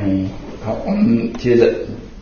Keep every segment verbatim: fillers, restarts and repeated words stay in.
嗯，好，我们接着，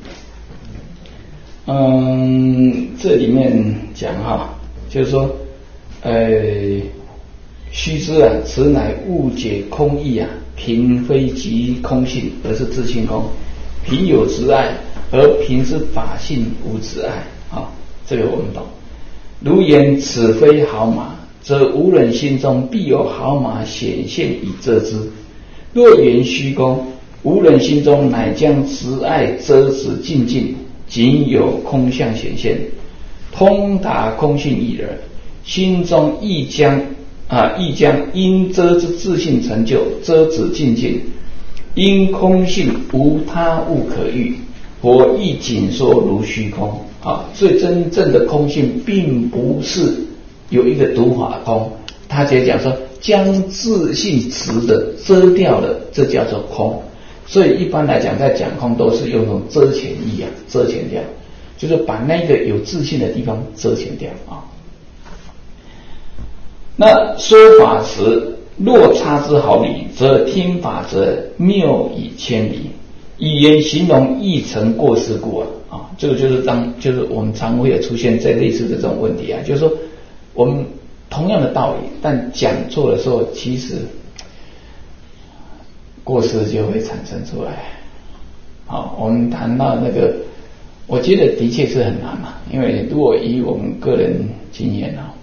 嗯，这里面讲哈，就是说，呃，须知啊，此乃误解空义啊，贫非即空性，而是自性空。贫有执爱，而贫是法性无执爱。啊，这个我们懂。如言此非好马，则无人心中必有好马显现以遮之。若言虚空，无人心中乃将执爱遮止尽尽，仅有空相显现，通达空性义耳。心中亦将啊，亦将因遮之自性成就，遮止尽尽，因空性无他物可喻，或亦仅说如虚空。啊，所以真正的空性并不是有一个独法空，他直接讲说将自性执的遮掉了，这叫做空。所以一般来讲，在讲空都是用那种遮前义啊，遮前掉，就是把那个有自性的地方遮前掉啊。那说法时，若差之毫厘，则听法者谬以千里。以言形容亦成过失故啊。啊，这个就是当就是我们常会有出现在类似的这种问题啊，就是说我们同样的道理，但讲错的时候，其实过失就会产生出来。好，我们谈到那个，我觉得的确是很难嘛，因为如果以我们个人经验啊，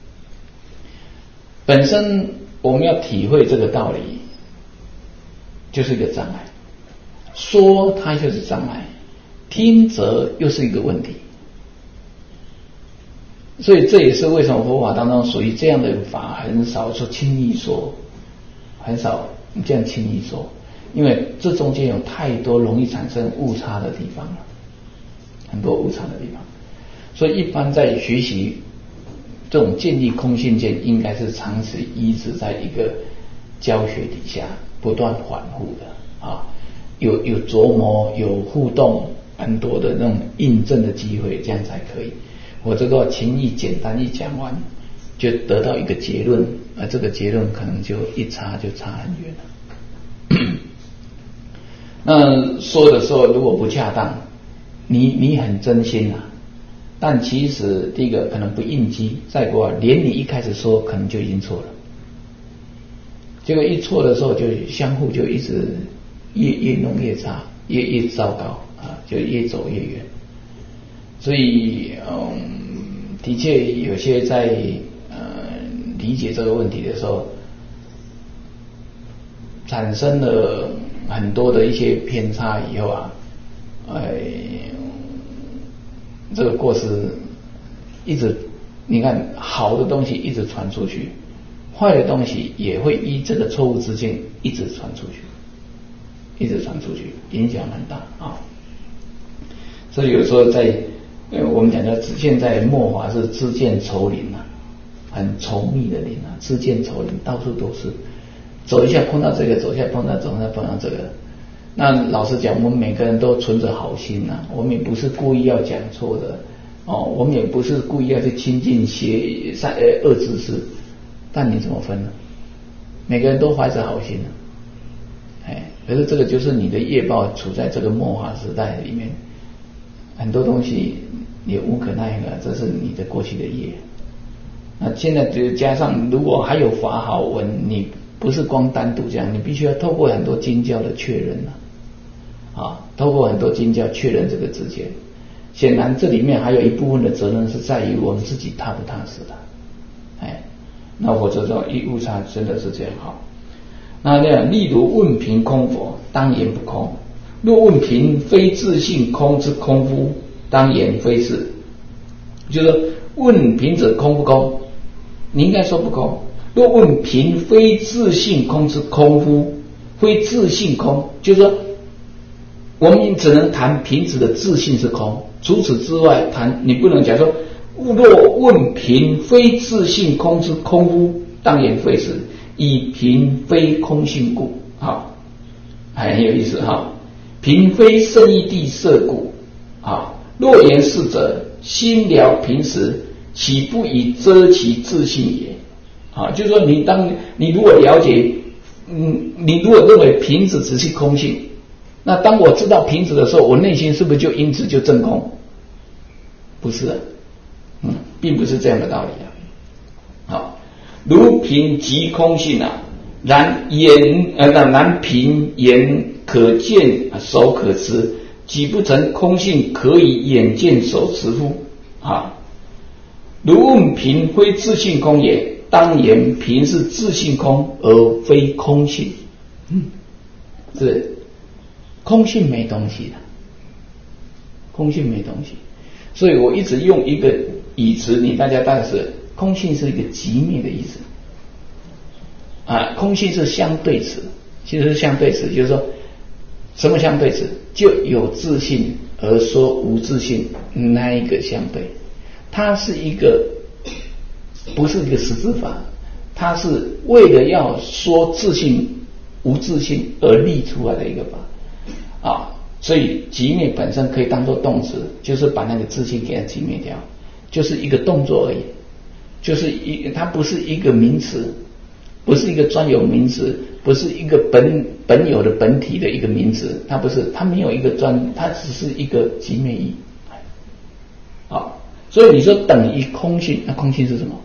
本身我们要体会这个道理，就是一个障碍，说它就是障碍。听则又是一个问题，所以这也是为什么佛法当中属于这样的法很少说轻易说，很少这样轻易说，因为这中间有太多容易产生误差的地方了，很多误差的地方，所以一般在学习这种建立空性见，应该是长期一直在一个教学底下不断反复的啊，有有琢磨，有互动。很多的那种印证的机会，这样才可以。我这个情义简单一讲完，就得到一个结论，而这个结论可能就一差就差很远了。那说的时候如果不恰当，你你很真心啊，但其实第一个可能不应机，再过连你一开始说可能就已经错了，结果一错的时候就相互就一直越越弄越差，越越糟糕。啊，就越走越远，所以嗯，的确有些在呃理解这个问题的时候，产生了很多的一些偏差以后啊，哎，这个过失一直，你看好的东西一直传出去，坏的东西也会依这个错误之境一直传出去，一直传出去，影响很大啊。所以有时候在呃我们讲的现在末法是知见稠林啊，很稠密的林啊，知见稠林到处都是，走一下碰到这个，走一下碰到走一下碰到这个。那老实讲，我们每个人都存着好心啊，我们也不是故意要讲错的哦，我们也不是故意要去亲近邪善呃恶知识，但你怎么分呢？每个人都怀着好心啊，哎，可是这个就是你的业报处在这个末法时代里面。很多东西也无可奈何，这是你的过去的业。那现在就加上，如果还有法好闻，你不是光单独这样，你必须要透过很多经教的确认啊，啊，透过很多经教确认这个知见。显然，这里面还有一部分的责任是在于我们自己踏不踏实的，哎，那否则这种一误差真的是这样好。那这样，例如问贫空否，当言不空。若问贫非自性空之空夫，当言非是。就是说问贫者空不空，你应该说不空。若问贫非自性空之空夫，非自性空，就是说我们只能谈贫子的自性是空，除此之外谈你不能讲说若问贫非自性空之空夫，当言非是，以贫非空性故。好，很有意思哈。贫非圣义地设故啊，若言是者，心了贫时，岂不以遮其自性也？啊，就是说你当你如果了解，嗯，你如果认为贫子只是空性， 那当我知道瓶子的时候，我内心是不是就因此就证空？不是，嗯，并不是这样的道理啊。好，如瓶即空性啊，然眼呃然瓶眼可见，手可持，岂不成空性可以眼见手持乎？啊，如问瓶非自性空也，当言瓶是自性空而非空性。嗯，是空性没东西的，空性没东西。所以我一直用一个语词，你大家大概是空性是一个极灭的意思啊，空性是相对词，其实是相对词，就是说什么相对词？就有自性而说无自性那一个相对，它是一个不是一个实质法，它是为了要说自性无自性而立出来的一个法啊。所以极灭本身可以当作动词，就是把那个自性给它极灭掉，就是一个动作而已，就是一它不是一个名词，不是一个专有名词，不是一个本本有的本体的一个名词，它不是，它没有一个专，它只是一个极灭义。好，所以你说等于空性，那空性是什么？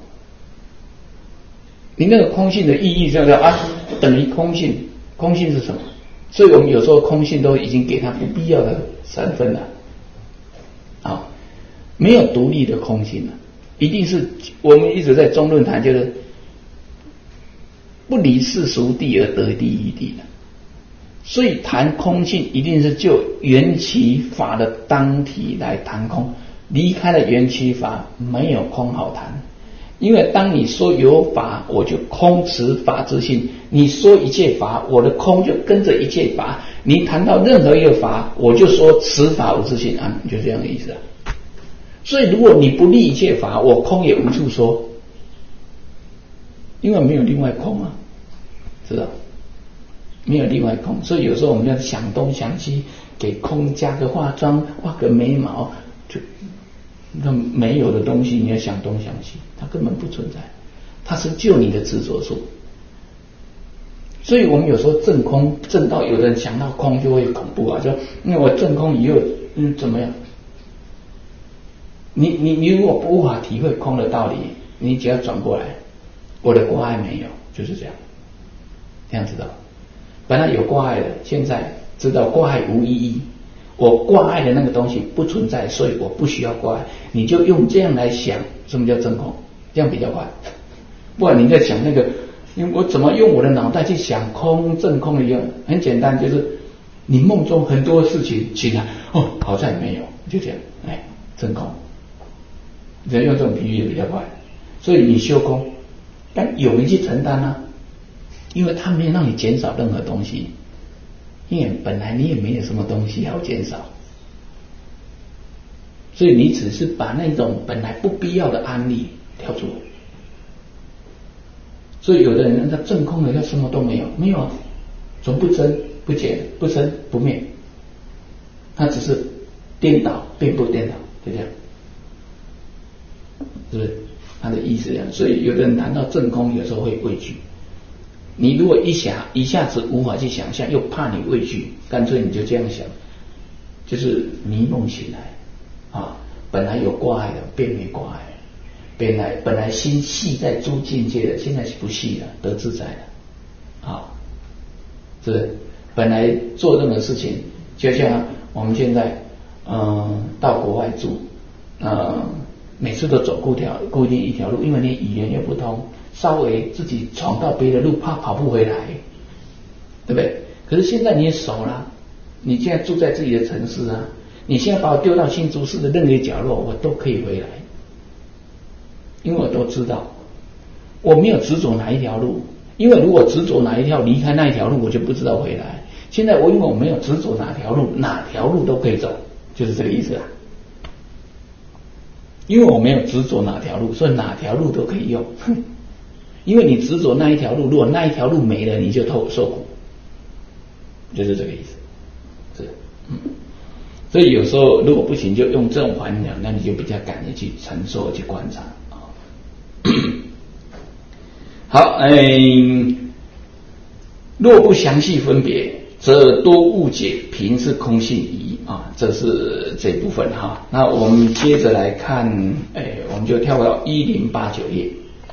你那个空性的意义叫做啊，等于空性，空性是什么？所以我们有时候空性都已经给它不必要的三分了，啊，没有独立的空性了，一定是我们一直在中论谈，就是不离世俗谛而得第一谛的。所以谈空性一定是就缘起法的当体来谈空，离开了缘起法没有空好谈。因为当你说有法，我就空持法之性，你说一切法，我的空就跟着一切法，你谈到任何一个法，我就说持法无自性啊，就这样的意思啊。所以如果你不立一切法，我空也无处说，因为没有另外空啊，知道没有另外空。所以有时候我们要想东想西，给空加个化妆，画个眉毛，就那没有的东西你要想东想西，它根本不存在，它是就你的执着处。所以我们有时候证空证到有人想到空就会恐怖啊，说因为我证空以后嗯怎么样？你你你如果无法体会空的道理，你只要转过来，我的挂碍没有，就是这样，这样知道。本来有挂碍的，现在知道挂碍无意义。我挂碍的那个东西不存在，所以我不需要挂碍。你就用这样来想，什么叫真空？这样比较快。不然你在想那个，因为我怎么用我的脑袋去想空真空的用？很简单，就是你梦中很多事情起来，哦，好像没有，就这样，哎，真空。只要用这种比喻也比较快。所以你修空，但有人去承担啊，因为他没有让你减少任何东西。因为本来你也没有什么东西好减少，所以你只是把那种本来不必要的安利跳出。所以有的人他证空了，他什么都没有，没有啊，从不增不减不生不灭，他只是颠倒并不颠倒，就这样，是不是？他的意思这样。所以有的人谈到证空，有时候会畏惧。你如果一下一下子无法去想象，又怕你畏惧，干脆你就这样想，就是迷梦醒来啊，本来有挂碍的变没挂碍，本来本来心系在诸境界的，现在是不系了，得自在了啊。这本来做任何事情，就像我们现在嗯、呃、到国外住，呃每次都走固条固定一条路，因为你语言又不通。稍微自己闯到别的路，怕跑不回来，对不对？可是现在你也熟了，你现在住在自己的城市啊，你现在把我丢到新竹市的任何角落，我都可以回来，因为我都知道，我没有执着哪一条路，因为如果执着哪一条离开那一条路，我就不知道回来。现在我因为我没有执着哪条路，哪条路都可以走，就是这个意思啊。因为我没有执着哪条路，所以哪条路都可以用。因为你执着那一条路，如果那一条路没了，你就受受苦，就是这个意思。是，嗯，所以有时候如果不行，就用这种环境，那你就比较敢于去承受、去观察啊。好，哎，若不详细分别， 则多误解贫是空性疑啊，这是这部分哈。那我们接着来看，哎，我们就跳到一零八九页。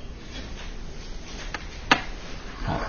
好，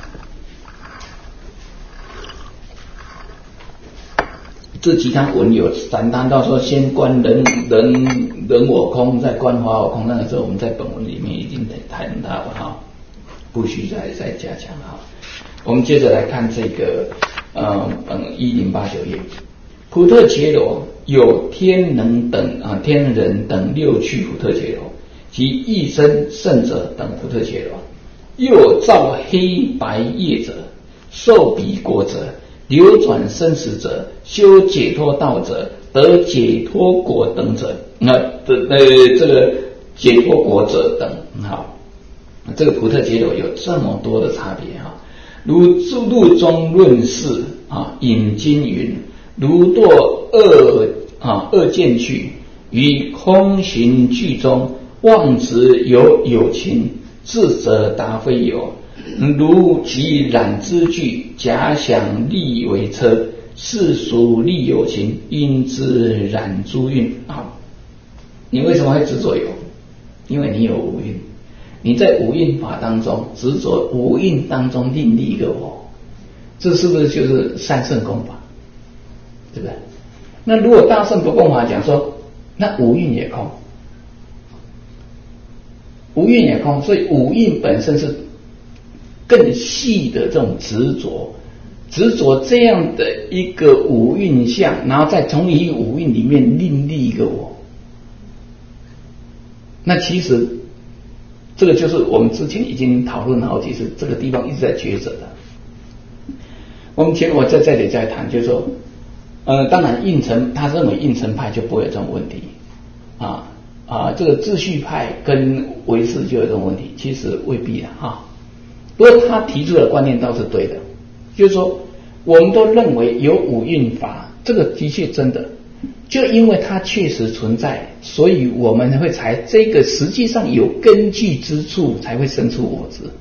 这几堂文有三谈到说，先观人人人我空，再观法我空。那个时候我们在本文里面已经谈到了哈，不需再再加强哈。我们接着来看这个。呃嗯，一零八九页，普特伽罗有天能等啊，天人等六趣普特伽罗，及一生圣者等普特伽罗，又造黑白业者，受彼果者，流转生死者，修解脱道者，得解脱果等者，那这呃这个解脱果者等，好，这个普特伽罗有这么多的差别哈。如注录中论释啊，引经云：如堕恶啊恶见趣，于空行句中妄执有有情，智者答非有。如即染之句，假想立为车，世俗立有情，因之染诸蕴啊。你为什么会执着有？因为你有五蕴。你在五蕴法当中执着五蕴当中另立一个我，这是不是就是三圣共法？对不对？那如果大圣不共法讲说，那五蕴也空，五蕴也空，所以五蕴本身是更细的这种执着，执着这样的一个五蕴相，然后再从一五蕴里面另立一个我。那其实这个就是我们之前已经讨论好几次，这个地方一直在抉择的。我们前我在这里再谈，就是说，呃，当然应成他认为应成派就不会有这种问题啊啊，这个秩序派跟唯识就有这种问题，其实未必的啊。不过他提出的观念倒是对的，就是说，我们都认为有五蕴法，这个的确真的。就因为它确实存在，所以我们会才这个实际上有根据之处才会生出我执，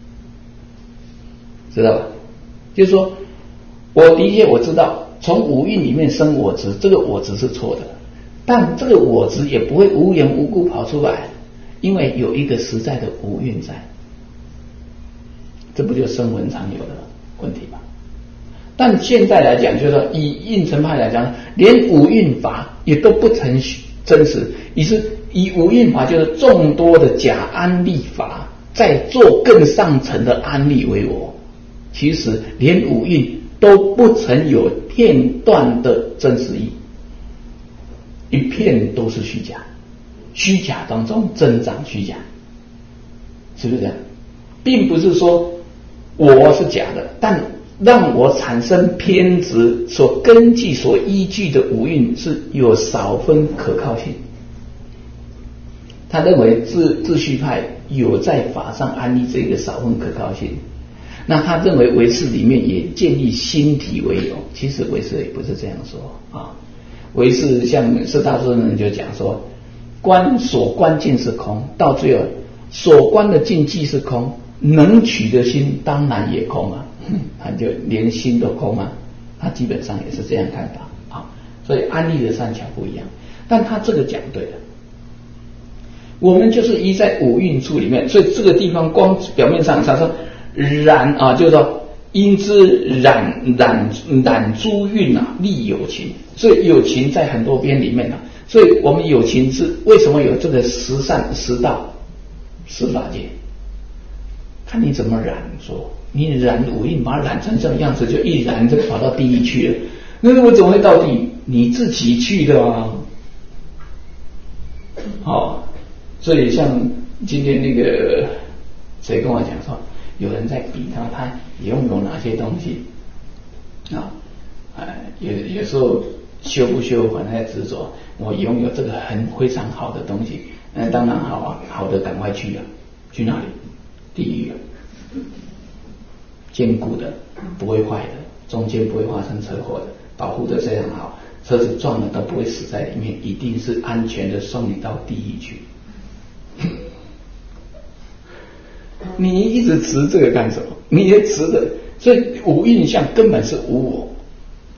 知道吧？就是说，我的确我知道从五蕴里面生我执，这个我执是错的，但这个我执也不会无缘无故跑出来，因为有一个实在的五蕴在，这不就声闻常有的问题吗？但现在来讲，就是说以应成派来讲，连五蕴法也都不成真实，以是以五蕴法就是众多的假安立法，在做更上层的安立为我。其实连五蕴都不曾有片段的真实义，一片都是虚假，虚假当中增长虚假，是不是这样？并不是说我是假的，但让我产生偏执所根据所依据的五蕴是有少分可靠性。他认为秩秩序派有在法上安立这个少分可靠性，那他认为唯识里面也建立心体为有，其实唯识也不是这样说啊。唯识像释大尊人就讲说，观所观境是空，到最后所观的境即是空，能取的心当然也空啊。他就连心都空啊，他基本上也是这样看法啊，所以安立的三巧不一样，但他这个讲对了，我们就是依在五蕴处里面，所以这个地方光表面上他说染啊，就是说因之染染染诸蕴啊，立有情，所以有情在很多边里面啊，所以我们有情是为什么有这个十善十道十法界，看你怎么染说。你染五蕴，把它染成这种样子，就一染就跑到地狱去了。那我怎么会到地狱？你自己去的啊！好、哦，所以像今天那个谁跟我讲说，有人在比他他拥有哪些东西啊？哎，有有时候修不修反正执着，我拥有这个很非常好的东西，那当然好啊，好的赶快去啊，去哪里？地狱啊！坚固的，不会坏的，中间不会发生车祸的，保护的非常好，车子撞了都不会死在里面，一定是安全的送你到地狱去。你一直执这个干什么？你也执的，所以无印象根本是无我，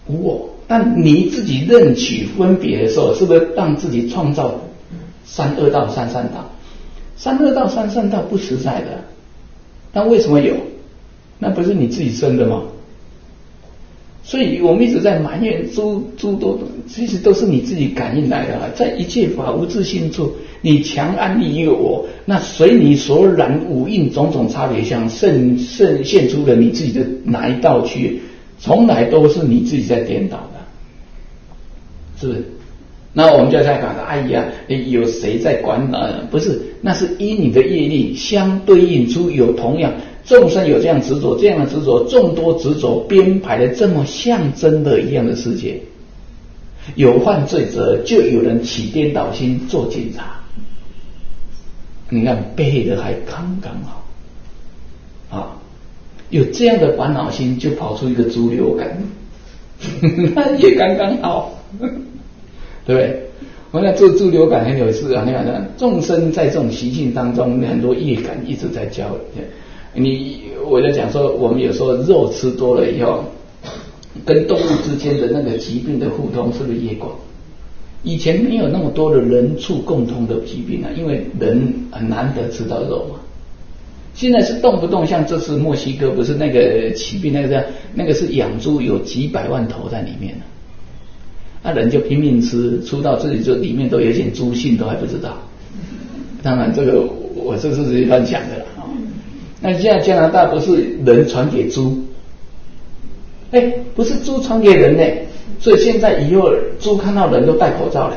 无我。但你自己认取分别的时候，是不是让自己创造三恶道、三善道？三恶道、三善道不实在的，那为什么有？那不是你自己生的吗？所以我们一直在埋怨诸诸多，其实都是你自己感应来的。在一切法无自性处，你强安立一个我，那随你所染五蕴种种差别相，现现现出了你自己的哪一道去，从来都是你自己在颠倒的，是不是？那我们就在讲，哎呀，有谁在管呢？不是，那是依你的业力相对应出有同样。众生有这样执着，这样的执着，众多执着编排的这么像真的一样的世界，有犯罪者就有人起颠倒心做检查。你看背的还刚刚好啊，有这样的烦恼心就跑出一个猪流感，那也刚刚好，对不对？我想做猪流感很有事啊，你看众生在这种习性当中，很多业感一直在教。你我在讲说，我们有时候肉吃多了以后，跟动物之间的那个疾病的互通，是不是业果？以前没有那么多的人畜共通的疾病啊，因为人很难得吃到肉嘛。现在是动不动，像这次墨西哥不是那个疾病，那个那个是养猪有几百万头在里面了，那人就拼命吃，出到这里就里面都有点猪性，都还不知道。当然这个我这是乱讲的了。那现在加拿大不是人传给猪，哎，不是猪传给人呢，所以现在以后猪看到人都戴口罩了。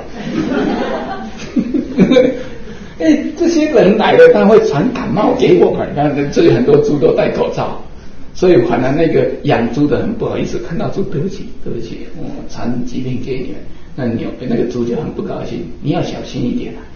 哎，这些人来了，他会传感冒给我们。看这里很多猪都戴口罩，所以反而那个养猪的很不好意思，看到猪对不起，对不起，我传疾病给你们。那牛那个猪就很不高兴，你要小心一点啊。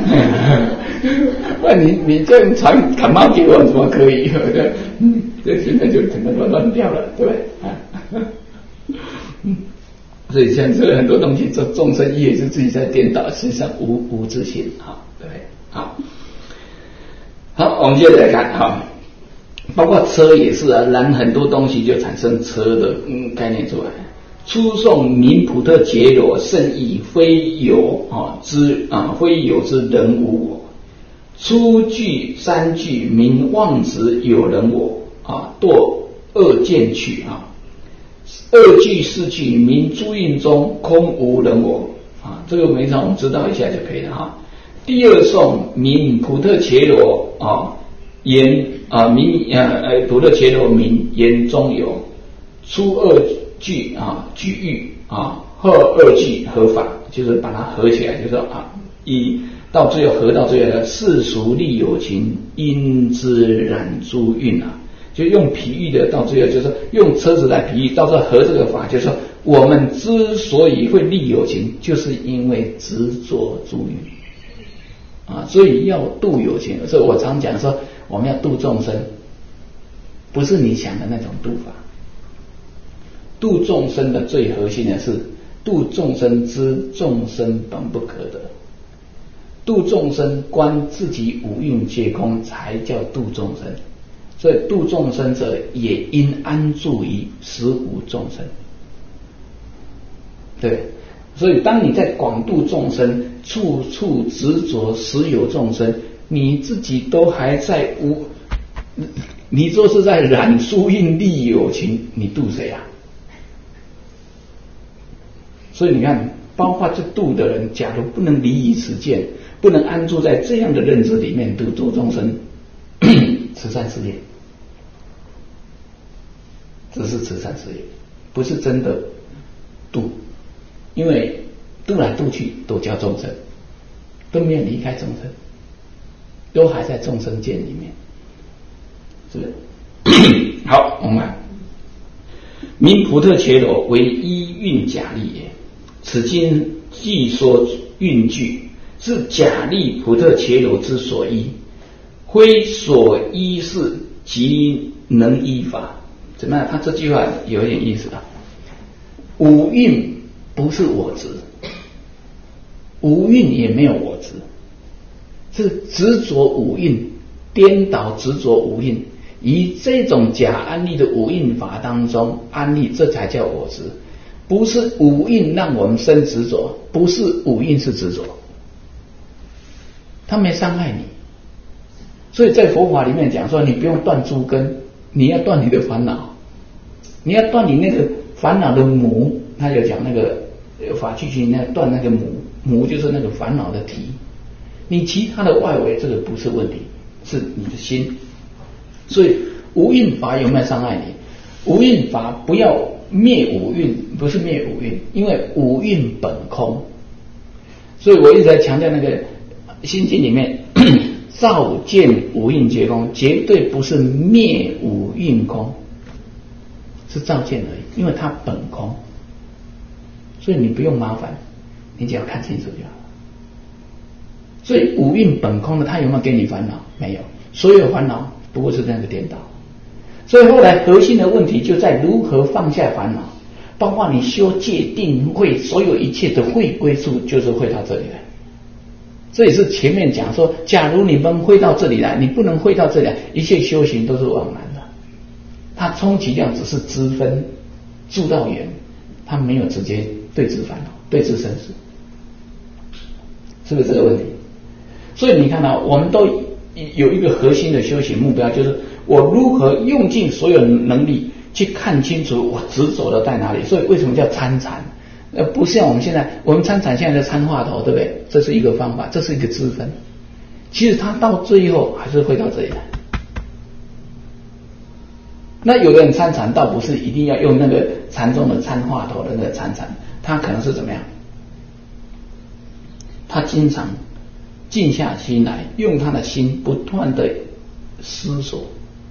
不然你你这样传感冒给我怎么可以？嗯，这现在就可能乱乱掉了，对不对？嗯，所以像这个很多东西，这众生业是自己在颠倒，实际上无无自性，好，对不对？好，好，我们接着来看哈，包括车也是啊，燃很多东西就产生车的嗯概念出来。初诵名普特伽罗圣意非有啊之啊非有之人无我。初句三句名妄执有人我啊堕恶见取啊。二句四句名诸蕴中空无人我啊，这个没常我们知道一下就可以了哈。第二颂名普特伽罗啊言啊名呃普特伽罗名言中有。初二句啊句喻啊后二句合法，就是把它合起来，就是说啊一到最后合到最后的世俗利有情因之染诸蕴啊，就用比喻的到最后就是说用车子来比喻，到最后合这个法，就是说我们之所以会利有情，就是因为执着诸蕴啊，所以要度有情。所以我常讲说我们要度众生，不是你想的那种度法。度众生的最核心的是度众生之众生本不可得，度众生观自己五蕴皆空才叫度众生。所以度众生者也应安住于实无众生，对。所以当你在广度众生，处处执着实有众生，你自己都还在无，你说是在染诸蕴利有情，你度谁啊？所以你看，包括这度的人，假如不能离以此见，不能安住在这样的认知里面度度众生，慈善事业，只是慈善事业，不是真的度，因为度来度去都叫众生，都没有离开众生，都还在众生界里面，是不是？好，我们看，名普特伽罗为依蕴假立也。此经既说蕴句，是假立普特伽罗之所依，非所依是即能依法。怎么样？他这句话有一点意思啊。五蕴不是我执，五蕴也没有我执，是执着五蕴，颠倒执着五蕴，以这种假安立的五蕴法当中安立，这才叫我执。 不是五蕴让我们生执着，不是五蕴是执着，它没伤害你。所以在佛法里面讲说，你不用断诸根，你要断你的烦恼，你要断你那个烦恼的母。他就讲那个法句经，那断那个母，母就是那个烦恼的体。你其他的外围这个不是问题，是你的心。所以无蕴法有没有伤害你？无蕴法不要灭五蕴，不是灭五蕴，因为五蕴本空。所以我一直在强调那个心经里面照见五蕴皆空，绝对不是灭五蕴空，是照见而已，因为它本空。所以你不用麻烦，你只要看清楚就好了。所以五蕴本空的，他有没有给你烦恼？没有，所有烦恼不过是这样的颠倒。所以后来核心的问题就在如何放下烦恼，包括你修戒定慧，所有一切的慧归处就是会到这里来。这也是前面讲说，假如你们会到这里来，你不能会到这里来，一切修行都是枉然的。它充其量只是支分助道缘，它没有直接对治烦恼，对治生死，是不是这个问题？所以你看到、啊、我们都有一个核心的修行目标，就是我如何用尽所有能力去看清楚我执着的在哪里。所以为什么叫参禅？呃，不像我们现在，我们参禅现在在参话头，对不对？这是一个方法，这是一个支分。其实它到最后还是会到这里来。那有的人参禅倒不是一定要用那个禅宗的参话头的那个参禅，他可能是怎么样？他经常静下心来，用他的心不断的思索、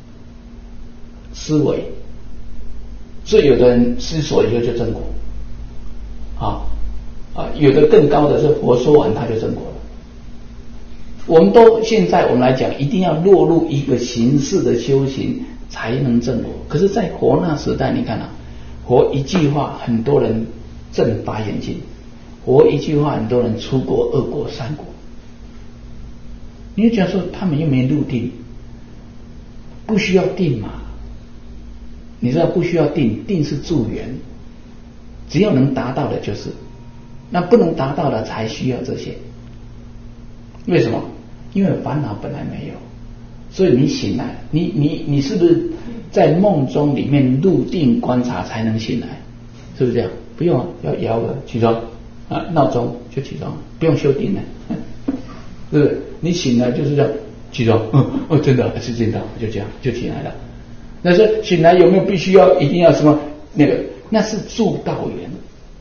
思维。所以有的人思索以后就证果，啊啊，有的更高的是佛说完他就证果了。我们都现在我们来讲，一定要落入一个形式的修行才能证果。可是，在佛那时代，你看啊，佛一句话，很多人证法眼净；佛一句话，很多人出国、二国、三国。你就讲说，他们又没入定，不需要定嘛？你知道不需要定，定是助缘，只要能达到的就是，那不能达到的才需要这些。为什么？因为烦恼本来没有，所以你醒来，你你你是不是在梦中里面入定观察才能醒来？是不是这样？不用啊，要摇个起床啊，闹钟就起床，不用修定了，是不是？你醒来就是这样起床，嗯，哦，真的是真的，就这样就起来了。那说醒来有没有必须要一定要什么那个？那是助道缘。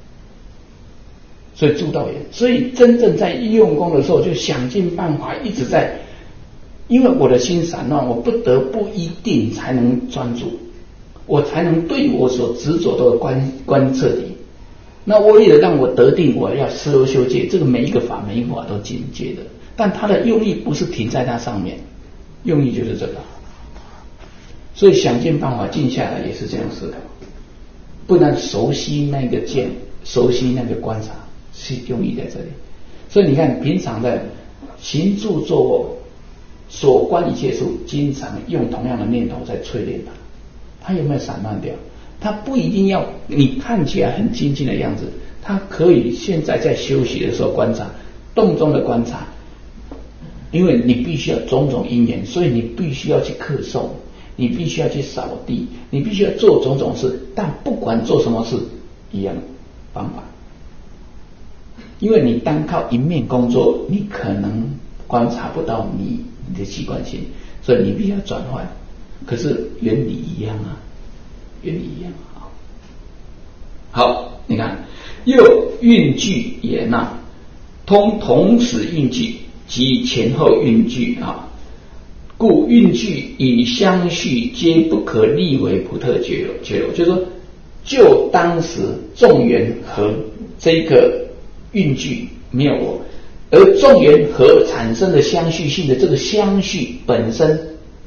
所以助道缘，所以真正在用功的时候，就想尽办法一直在，因为我的心散乱，我不得不一定才能专注，我才能对我所执着的观观彻底。那为了让我得定，我要修修戒，这个每一个法每一个法都进阶的，但它的用意不是停在它上面，用意就是这个。所以想尽办法静下来也是这样思考，不能熟悉那个见，熟悉那个观察。是用意在这里，所以你看，平常的行住坐卧所观一切处，经常用同样的念头在淬炼它，它有没有散乱掉？它不一定要你看起来很精进的样子，它可以现在在休息的时候观察，动中的观察，因为你必须要种种因缘，所以你必须要去客诵，你必须要去扫地，你必须要做种种事，但不管做什么事，一样方法。因为你单靠一面工作，你可能观察不到你你的习惯性，所以你必须要转换。可是原理一样啊，原理一样啊。好，你看，又运句也纳，通同时运句及前后运句啊，故运句以相续，皆不可立为普特觉流。觉流就是说，就当时众缘和这个运句没有我，而众缘和产生的相续性的这个相续本身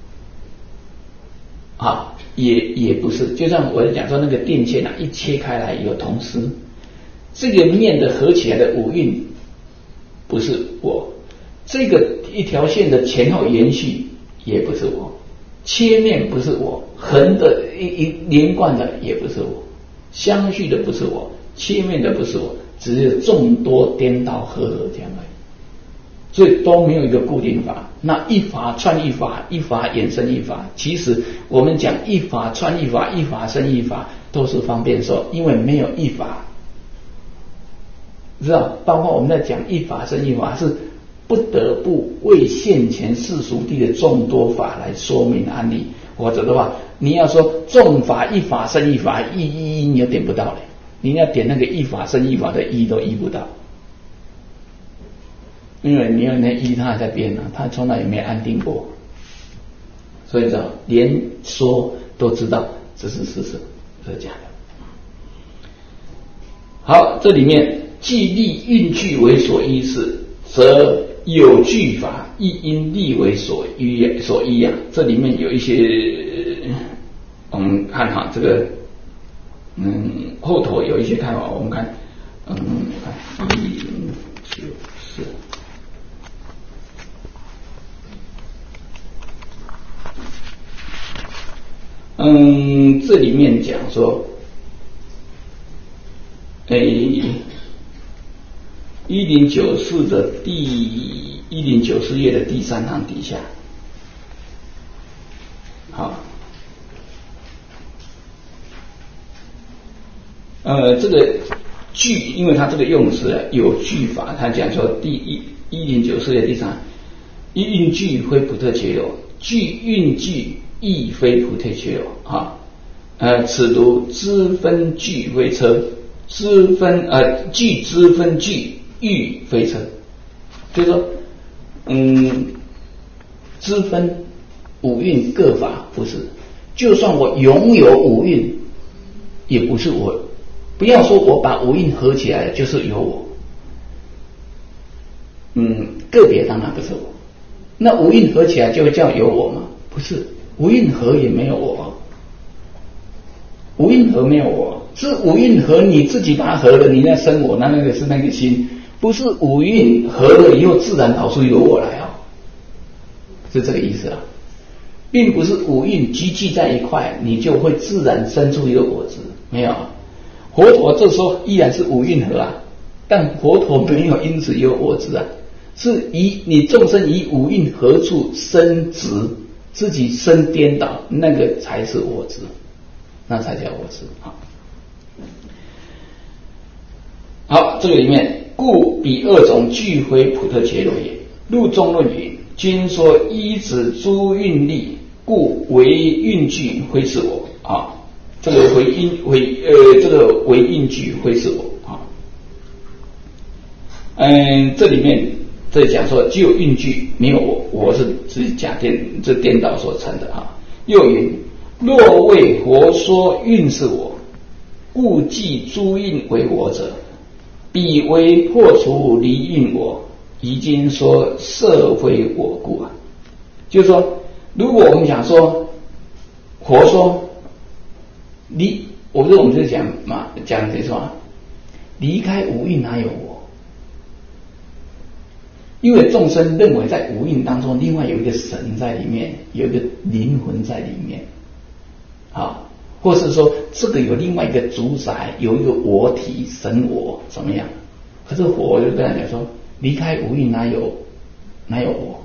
啊，也也不是。就像我讲说那个电线啊，一切开来有铜丝，这个面的合起来的五蕴不是我，这个一条线的前后延续也不是我，切面不是我，横的一一连贯的也不是我，相续的不是我， 切灭的不是我，只是众多颠倒合合这样而已。所以都没有一个固定法，那一法串一法，一法衍生一法。其实我们讲一法串一法，一法生一法，都是方便说，因为没有一法，知道？包括我们在讲一法生一法，是不得不为现前世俗谛的众多法来说明案例，否则的话，你要说众法一法生一法，一一一你又点不到了，你要点那个一法生一法的一都一不到。因为你有那一，它还在变呢、啊，它从来也没安定过，所以说连说都知道这是事实，这是假的。好，这里面既立运句为所依事，则有句法亦因立为所依所依啊。这里面有一些，我们看哈，这个，嗯，后头有一些看法，我们看，嗯，看一零九四。嗯，这里面讲说，诶，一零九四的第一零九四页的第三行底下，好，呃，这个句，因为它这个用词啊有句法，它讲说第一一零九四页第三，一运句非普特伽罗，句运句。亦非普特伽罗啊，呃，此读知分句非车，知分呃句知分句欲非车，就是说，嗯，知分五蕴各法不是，就算我拥有五蕴，也不是我，不要说我把五蕴合起来就是有我，嗯，个别当然不是我，那五蕴合起来就会叫有我吗？不是。无蕴合也没有我，无蕴合没有我，是无蕴合你自己把它合了，你那生我，那那个是那个心，不是五蕴合了以后自然导出有我来啊，是这个意思啊，并不是五蕴集聚在一块，你就会自然生出一个我执，没有。佛陀这时候依然是五蕴合啊，但佛陀没有因此有我执啊，是以你众生以五蕴合处生执。自己生颠倒，那个才是我执，那才叫我执。好，好，这个里面，故彼二种俱非普特伽罗也。入中论云：均说依止诸运力，故为运句非是我。啊，这个为运为呃，这个为运句非是我。啊，嗯，这里面。这里讲说，只有运句，没有我，我是是假颠，这颠倒所成的啊。又云：若为佛说运是我，故记诸运为我者，彼为破除离运我，已经说色非我故啊。就是说，如果我们讲说，佛说离，我说我们就讲嘛，讲这说啊，离开五蕴哪有我？因为众生认为在五蕴当中，另外有一个神在里面，有一个灵魂在里面，啊，或是说这个有另外一个主宰，有一个我体神我怎么样？可是我就跟他讲说，离开五蕴哪有哪有我？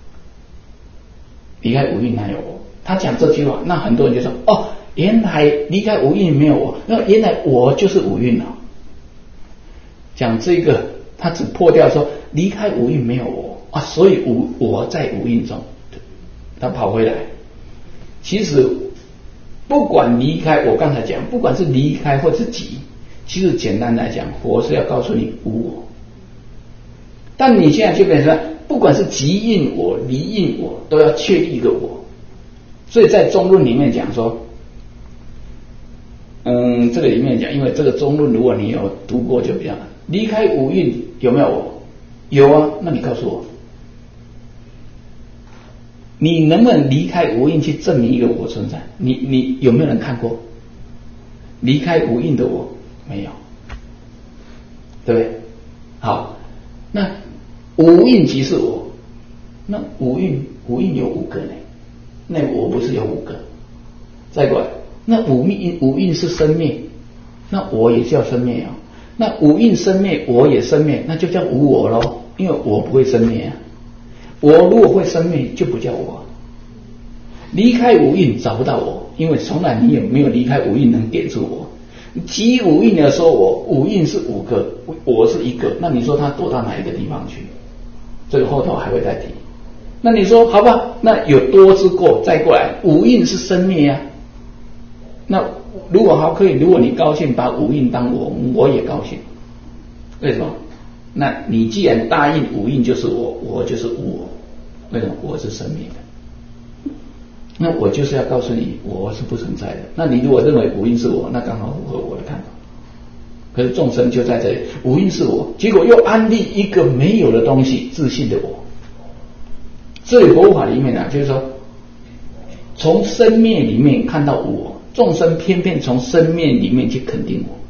离开五蕴哪有我？他讲这句话，那很多人就说，哦，原来离开五蕴没有我，那原来我就是五蕴了。讲这个，他只破掉说。离开五蕴没有我啊，所以五我在五蕴中，他跑回来。其实不管离开，我刚才讲，不管是离开或是集，其实简单来讲，佛是要告诉你无我。但你现在就变成，不管是集印我、离印我，都要确立一个我。所以在中论里面讲说，嗯，这个里面讲，因为这个中论如果你有读过就比较，离开五蕴有没有我？有啊，那你告诉我，你能不能离开无印去证明一个我存在？你你有没有人看过离开无印的我？没有，对不对？好，那无印即是我，那无印无印有五个呢？那我不是有五个？再过来，那五蕴五蕴是生灭，那我也叫生灭啊。 那五蕴生灭，我也生灭，那就叫无我咯，因为我不会生灭啊。我如果会生灭，就不叫我。离开五蕴找不到我，因为从来你也没有离开五蕴能点出我。即五蕴的时候，我五蕴是五个，我是一个，那你说他躲到哪一个地方去？这个后头还会再提。那你说好吧，那有多之过再过来，五蕴是生灭啊。那如果好可以，如果你高兴把五蕴当我，我也高兴。为什么？那你既然答应五蕴就是我，我就是无我，为什么？我是生灭的。那我就是要告诉你，我是不存在的。那你如果认为五蕴是我，那刚好符合我的看法。可是众生就在这里，五蕴是我，结果又安立一个没有的东西，自信的我。这里佛法里面啊，就是说，从生灭里面看到无我，众生偏偏从生灭里面去肯定我。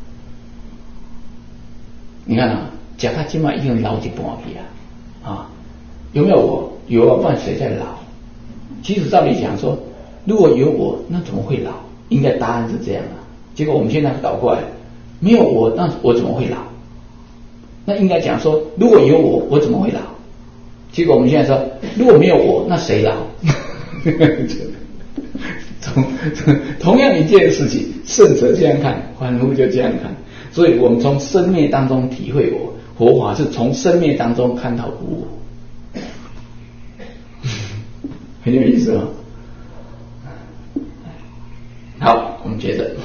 你看啊，假他今晚已经老几半去啊，啊，有没有我？有啊，不然谁在老？其实照理讲说，如果有我，那怎么会老？应该答案是这样啊。结果我们现在倒过来，没有我，那我怎么会老？那应该讲说，如果有我，我怎么会老？结果我们现在说，如果没有我，那谁老？同同样一件事情，圣者这样看，凡夫就这样看。所以我们从生灭当中体会我，佛法是从生灭当中看到无我，很有意思哦。好，我们接着。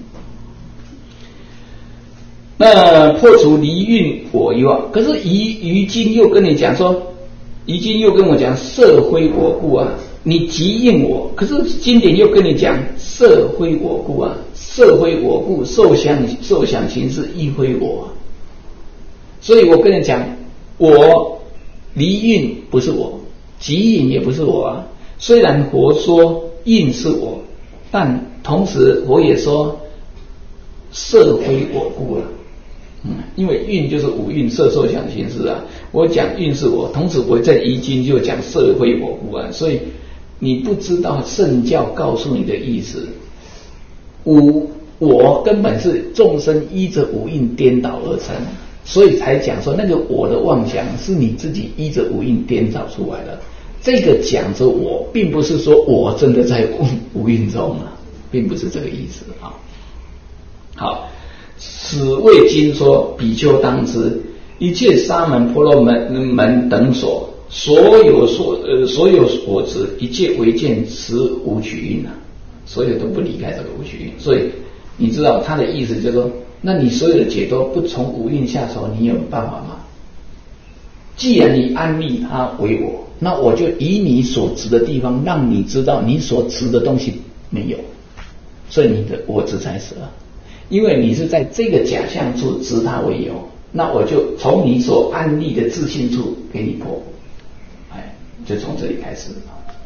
那破除离蕴我以外，可是于于今又跟你讲说，于今又跟我讲色非我故啊，你即应我，可是经典又跟你讲色非我故啊，色非我故，受想受想行识亦非我，所以我跟你讲，我离蕴不是我，即应也不是我啊。虽然佛说蕴是我，但同时我也说色非我故啊。嗯，因为蕴就是五蕴，色受想行识啊。我讲蕴是我，同时我在易经就讲色非我故啊。所以你不知道圣教告诉你的意思，五我根本是众生依着五蕴颠倒而成，所以才讲说那个我的妄想是你自己依着五蕴颠倒出来的。这个讲着我，并不是说我真的在五蕴中啊，并不是这个意思啊。好。此谓经说，比丘当知，一切沙门婆罗门门等所，所有所呃所有所执，一切唯见实无取蕴啊，所有都不离开这个无取蕴。所以你知道他的意思就是说，那你所有的解脱不从五蕴下手，你有办法吗？既然你安立它为我，那我就以你所执的地方，让你知道你所执的东西没有，所以你的我执才死了。因为你是在这个假象处执它为有，那我就从你所安立的自信处给你破，哎，就从这里开始。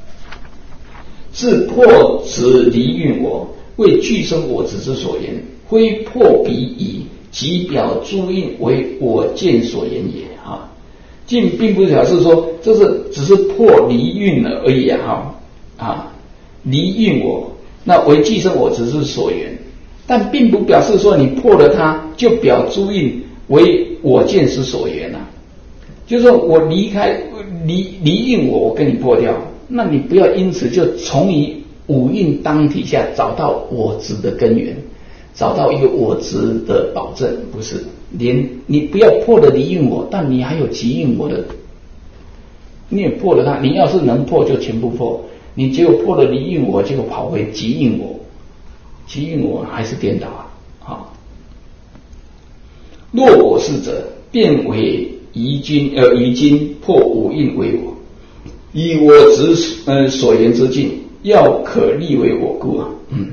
自破执离蕴我，为具生我执之所言，非破彼矣，即表诸蕴为我见所言也啊。并并不表示说这是只是破离蕴了而已啊啊，离蕴我，那为具生我执之所言。但并不表示说你破了它就表诸蕴为我见之所言啊，就是说我离开离离蕴我，我跟你破掉，那你不要因此就从于五蕴当体下找到我执的根源，找到一个我执的保证，不是，连你不要破了离蕴我，但你还有即蕴我的，你也破了它，你要是能破就全部破，你结果破了离蕴我，结果跑回即蕴我。即蕴我还是颠倒啊！啊，若我是者，便为于今呃于今破五蕴为我，以我执呃所言之境，要可立为我故啊！嗯，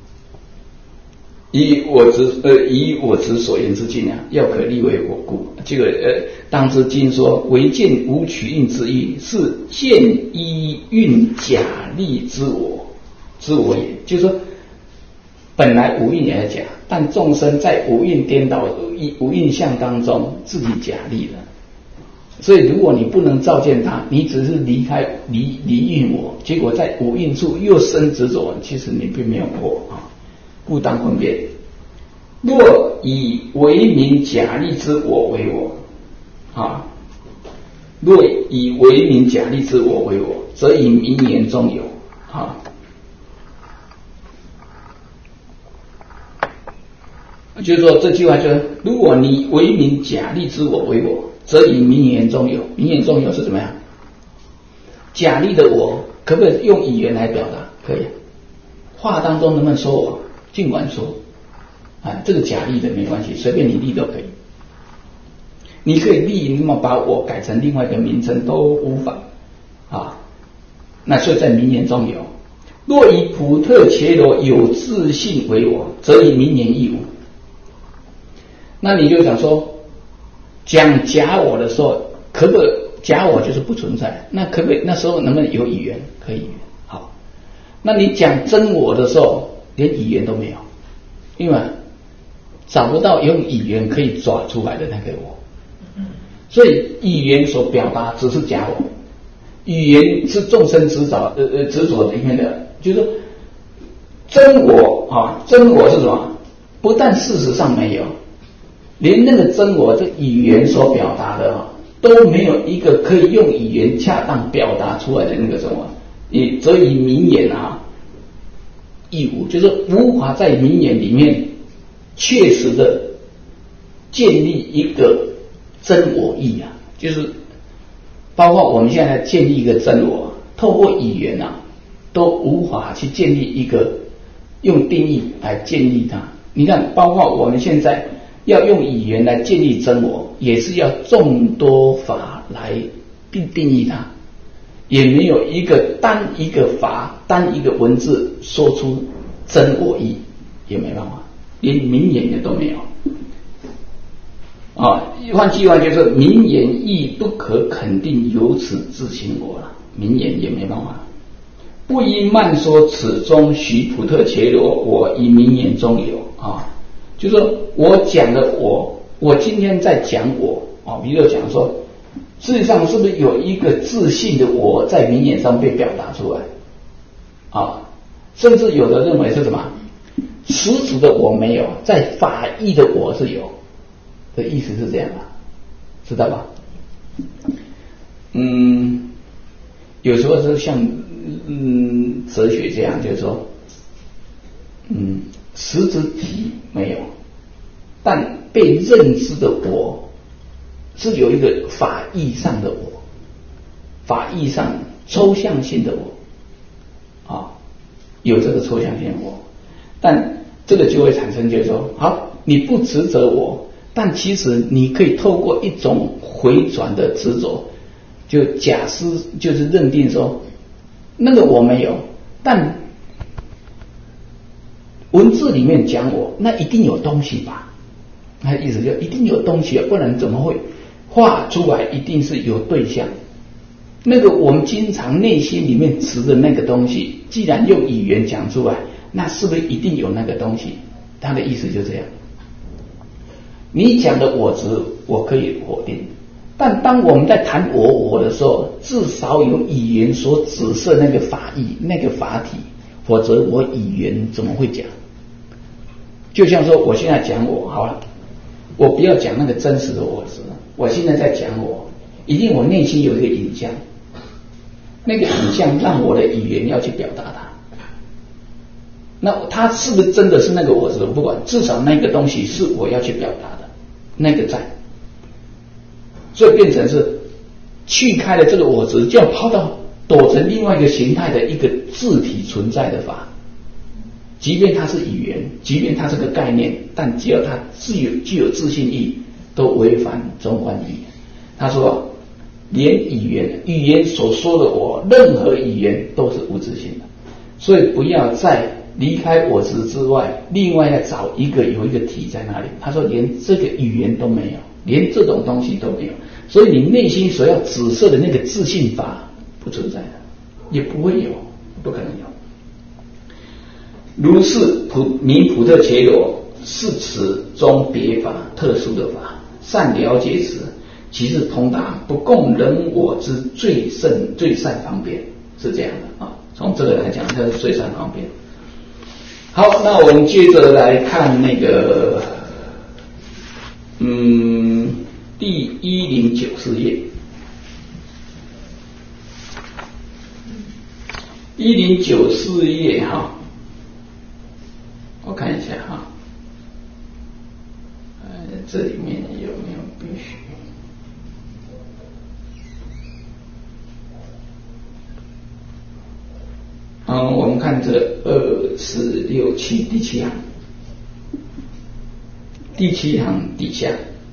以我执呃以我执所言之境啊，要可立为我故。这个呃当知经说，唯见无取蕴之意，是见依蕴假立之我之我也，就是说。本来五蕴也是假，但众生在五蕴颠倒、五蕴相当中自己假立了。所以，如果你不能照见它，你只是离开离离蕴我，结果在五蕴处又生执着，其实你并没有破啊。故当分辨。 若以为名假立之我为我，啊，若以为名假立之我为我，则以名言中有，啊，就是说这句话就是，如果你为名假立之我为我，则以名言中有。名言中有是怎么样？假立的我可不可以用语言来表达？可以。话当中能不能说我？尽管说。啊，这个假立的没关系，随便你立都可以。你可以立，那么把我改成另外一个名称都无妨啊。那所以在名言中有。若以普特伽罗有自性为我，则以名言亦无。那你就讲说，讲假我的时候，可不可以假我就是不存在？那可不可以？那时候能不能有语言？可以。好，那你讲真我的时候，连语言都没有，因为找不到用语言可以抓出来的那个我。所以语言所表达只是假我，语言是众生执着呃呃执着里面的，就是说真我啊，真我是什么？不但事实上没有。连那个真我这语言所表达的都没有一个可以用语言恰当表达出来的那个什么，也则以名言啊亦无，就是无法在名言里面确实的建立一个真我意啊，就是包括我们现在建立一个真我，透过语言啊都无法去建立一个用定义来建立它。你看，包括我们现在要用语言来建立真我，也是要众多法来定定义它，也没有一个单一个法单一个文字说出真我意，也没办法，连名言也都没有啊。换句话就是，名言亦不可肯定有此自性我了，名言也没办法。不应慢说此中许普特伽罗我以名言中有啊。就是说我讲的我，我今天在讲我啊，比如讲说，事实上是不是有一个自信的我在名言上被表达出来啊？甚至有的认为是什么？实质的我没有，在法义的我是有的意思是这样的，知道吧？嗯，有时候是像嗯哲学这样，就是说，嗯。实质体没有，但被认知的我是有一个法义上的我，法义上抽象性的我啊，有这个抽象性的我，但这个就会产生就是说，好，你不执着我，但其实你可以透过一种回转的执着，就假思就是认定说那个我没有，但文字里面讲我，那一定有东西吧？那意思就一定有东西啊，不然怎么会画出来？一定是有对象。那个我们经常内心里面持的那个东西，既然用语言讲出来，那是不是一定有那个东西？他的意思就这样。你讲的我执，我可以否定，但当我们在谈我我的时候，至少有语言所指示那个法义、那个法体，否则我语言怎么会讲？就像说，我现在讲我好了，我不要讲那个真实的我执，我现在在讲我，一定我内心有一个影像，那个影像让我的语言要去表达它。那它是不是真的是那个我执？我不管，至少那个东西是我要去表达的，那个在，所以变成是去开了这个我执，就要抛到躲成另外一个形态的一个自体存在的法。即便它是语言，即便它是个概念，但只要它具有具有自性义，都违反中观义。他说，连语言语言所说的我，任何语言都是无自性的，所以不要再离开我执之外，另外再找一个有一个体在那里。他说，连这个语言都没有，连这种东西都没有，所以你内心所要指涉的那个自性法不存在的，也不会有，不可能有。如是普名普特伽罗是此中别法，特殊的法，善了解时，其是通达，不共人我之最甚最善方便，是这样的啊。从这个来讲，它是最善方便。 好，那我们接着来看那个，嗯，第一零九四页，一零九四页哈，我看一下哈，呃，这里面有没有必须？嗯，我们看这二四六七第七行，第七行底下，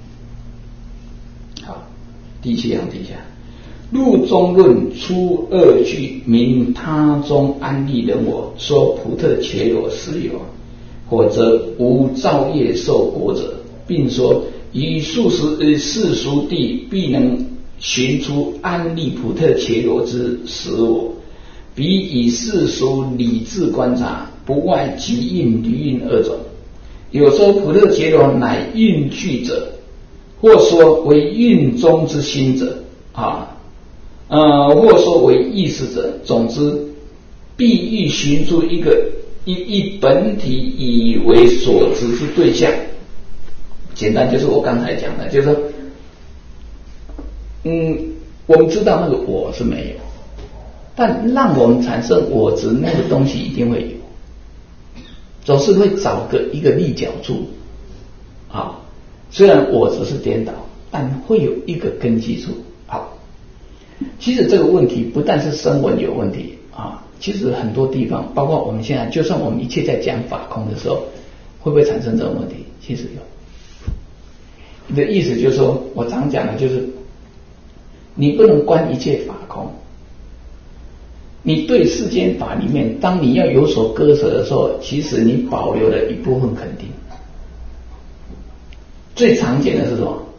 好，第七行底下，入中论出二句，名他中安立人我，说普特伽罗实有，或者无造业受果者，并说以数十世俗地必能寻出安立普特伽罗之实我。彼以世俗理智观察，不外即印离印二种。有说普特伽罗乃印具者，或说为印中之心者啊，呃，或说为意识者。总之，必欲寻出一个一一本体以为所知之对象。简单就是我刚才讲的，就是说，嗯，我们知道那个我是没有。但让我们产生我执那个东西一定会有，总是会找个一个立脚处啊。虽然我执是颠倒，但会有一个根基处。好，其实这个问题不但是声闻有问题啊，其实很多地方，包括我们现在，就算我们一切在讲法空的时候，会不会产生这种问题？其实有。你的意思就是说，我常讲的就是，你不能观一切法空。你对世间法里面，当你要有所割舍的时候，其实你保留了一部分肯定。最常见的是什么？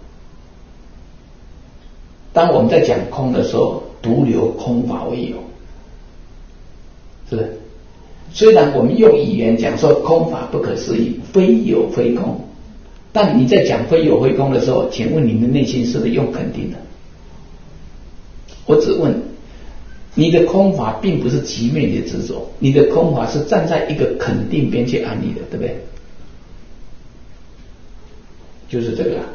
当我们在讲空的时候，独留空法为有，是不是？虽然我们用语言讲说空法不可思议，非有非空，但你在讲非有非空的时候，请问你的内心是不是用肯定的？我只问。你的空法并不是寂灭的执着，你的空法是站在一个肯定边去安立的，对不对？就是这个啊。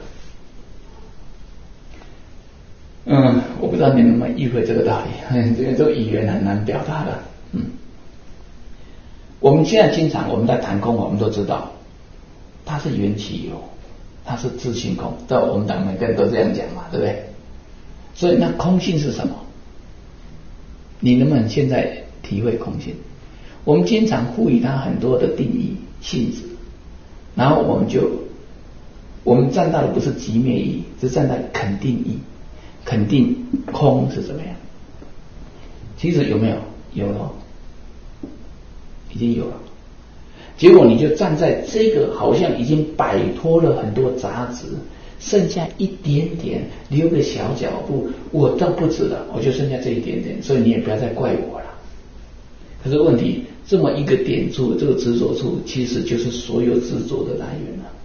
嗯，我不知道你能不能意会这个道理，这个这个语言很难表达的。嗯，我们现在经常我们在谈空，我们都知道它是缘起有，它是自性空，对，我们党每个人都这样讲嘛，对不对？所以那空性是什么？你能不能现在体会空性？我们经常赋予它很多的定义性质，然后我们就我们站到的不是寂灭义，是站在肯定义，肯定空是怎么样？其实有没有？有了，已经有了。结果你就站在这个好像已经摆脱了很多杂质，剩下一点点，留个小脚步，我倒不止了，我就剩下这一点点，所以你也不要再怪我了。可是问题，这么一个点处，这个执着处，其实就是所有执着的来源了，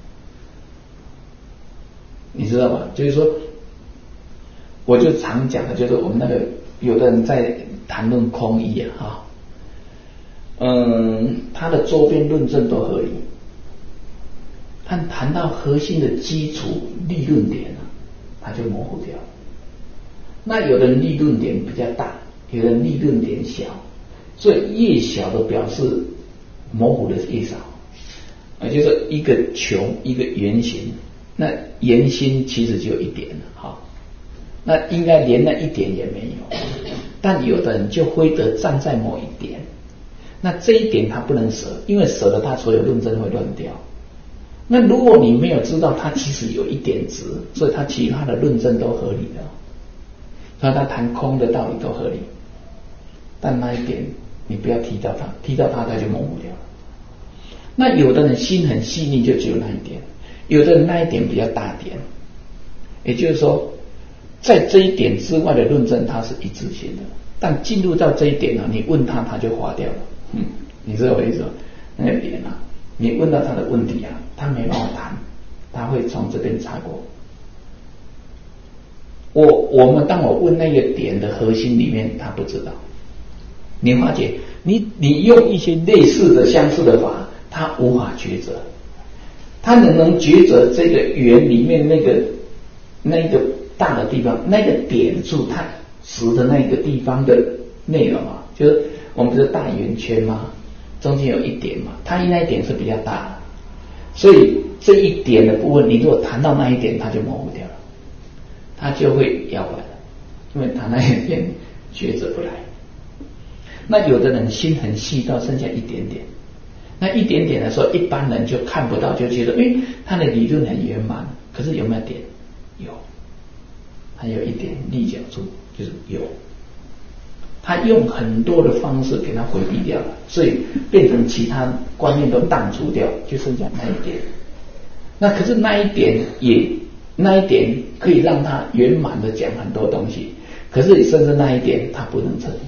你知道吧？就是说，我就常讲的，就是我们那个有的人在谈论空义啊，哈，嗯，他的周边论证都合理。但谈到核心的基础立论点呢，它就模糊掉了。那有的人立论点比较大，有的人立论点小，所以越小的表示模糊的越少，也就是一个球一个圆形，那圆心其实只有一点了，哈，那应该连那一点也没有。但有的人就非得站在某一点，那这一点他不能舍，因为舍了他所有论证会乱掉。那如果你没有知道它其实有一点值，所以它其他的论证都合理的，所以他谈空的道理都合理，但那一点你不要提到它，提到它它就模糊掉了。那有的人心很细腻，就只有那一点，有的人那一点比较大点，也就是说在这一点之外的论证它是一致性的，但进入到这一点呢，你问他他就划掉了。嗯，你知道我意思吗？那个点啊，你问到他的问题啊，他没办法谈，他会从这边插过。我我们当我问那个点的核心里面，他不知道。你发觉，你你用一些类似的、相似的法， 他无法抉择，他能能抉择这个圆里面那个那个大的地方，那个点住它实的那个地方的内容啊，就是我们不是大圆圈吗？中间有一点嘛，它那一点是比较大的，所以这一点的部分，你如果弹到那一点，它就模糊掉了，它就会摇摆了，因为它那一点抉择不来。那有的人心很细到剩下一点点，那一点点的时候，一般人就看不到，就觉得诶，他的理论很圆满，可是有没有点？有，还有一点立脚处，就是有。他用很多的方式给他回避掉了，所以变成其他观念都淡出掉，就剩下那一点。那可是那一点也那一点可以让他圆满的讲很多东西，可是甚至那一点他不能成立。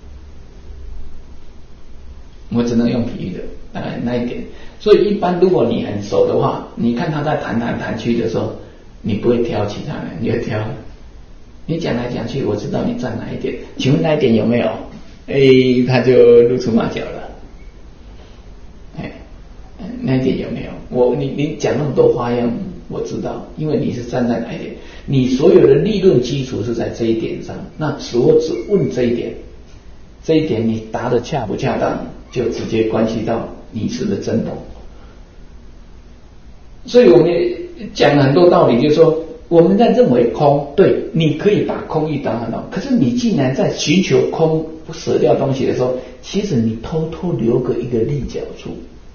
我只能用比喻的，当然那一点。所以一般如果你很熟的话，你看他在谈谈谈去的时候，你不会挑其他人，你会挑。你讲来讲去，我知道你站哪一点，请问那一点有没有？哎，他就露出马脚了。哎，那一点有没有？我你你讲那么多花样，我知道，因为你是站在哪一点，你所有的理论基础是在这一点上。那我只问这一点，这一点你答得恰不恰当，就直接关系到你是不是真懂。所以我们讲了很多道理，就是说。我们在认为空，对，你可以把空义当很好，可是你既然在寻求空不舍掉东西的时候，其实你偷偷留个一个立脚处，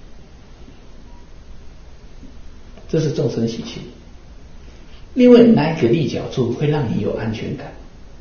这是众生习气。另外哪一个立脚处会让你有安全感？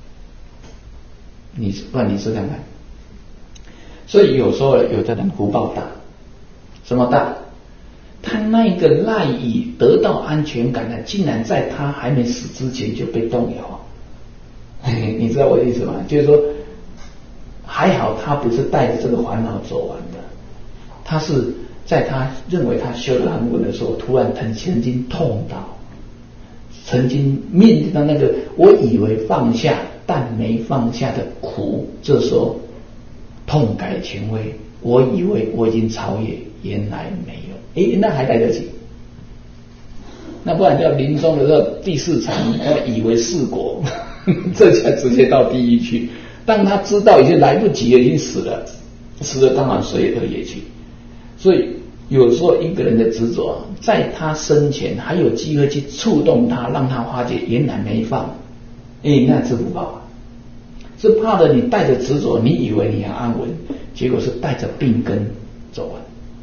你不然你试看看。所以有时候有的人福报大，什么大？他那个赖以得到安全感的，竟然在他还没死之前就被动摇。你知道我的意思吗？就是说，还好他不是带着这个烦恼走完的，他是在他认为他修得很稳的时候，突然曾曾经痛到，曾经面对到那个我以为放下但没放下的苦，这时候痛改前非，我以为我已经超越，原来没有。诶，那还来得及，那不然叫临终的时候第四场，要以为是果，这下直接到地狱去。当他知道已经来不及了，已经死了，死了当然随恶业去。所以有时候一个人的执着，在他生前还有机会去触动他，让他化解，原来没放，诶，那是福报啊。是怕的你带着执着，你以为你要安稳，结果是带着病根走完。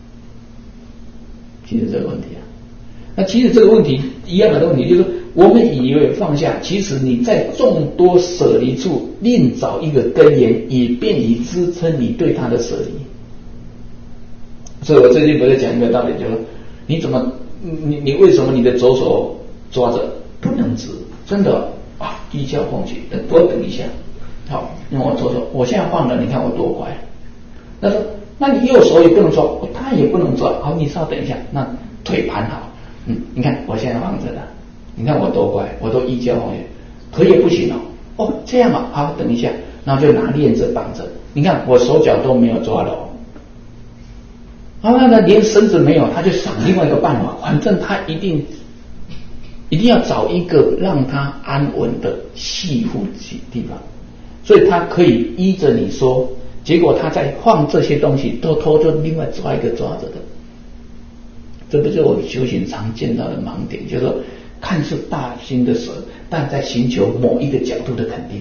其实这个问题啊，那其实这个问题一样的问题，就是我们以为放下，其实你在众多舍离处另找一个根源，以便于支撑你对它的舍离。所以我最近不是讲一个道理，就是你怎么你你为什么你的左手抓着不能直？真的啊，依教奉行，多等一下。好，因为我左手，我现在放了，你看我多乖。他说。那你右手也不能抓，他也不能抓。好，你稍等一下，那腿盘好，嗯，你看我现在放着了，你看我多乖，我都依教奉行，腿也不行哦。哦，这样啊，好，等一下，然后就拿链子绑着。你看我手脚都没有抓了哦。好，那他连绳子没有，他就想另外一个办法，反正他一定一定要找一个让他安稳的系缚地方，所以他可以依着你说。结果他在放这些东西，偷偷就另外抓一个抓着的，这不就是我们修行常见到的盲点，就是说看似大心的舍，但在寻求某一个角度的肯定，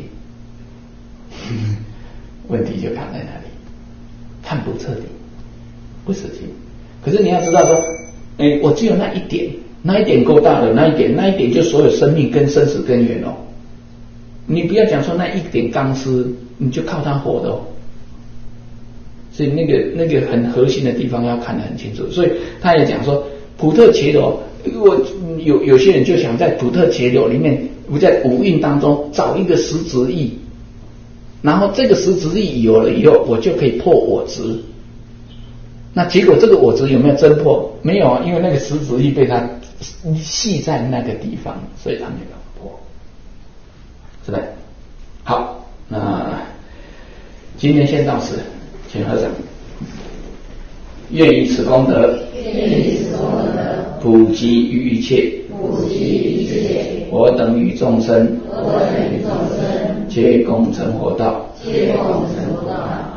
问题就卡在那里，看不彻底，不实际。可是你要知道说，哎，我只有那一点，那一点够大的，那一点，那一点就所有生命跟生死根源哦。你不要讲说那一点钢丝，你就靠它活的哦。所以那个那个很核心的地方要看得很清楚，所以他也讲说普特伽罗，我有有些人就想在普特伽罗里面，不在五蕴当中找一个实质义，然后这个实质义有了以后，我就可以破我执。那结果这个我执有没有真破？没有啊，因为那个实质义被他系在那个地方，所以他没有破，是吧？好，那今天先到此。请合掌。 愿以此功德， 愿以此功德普及于一切， 普及于一切我等与众生， 我等与众生， 皆共成佛道， 皆共成佛道。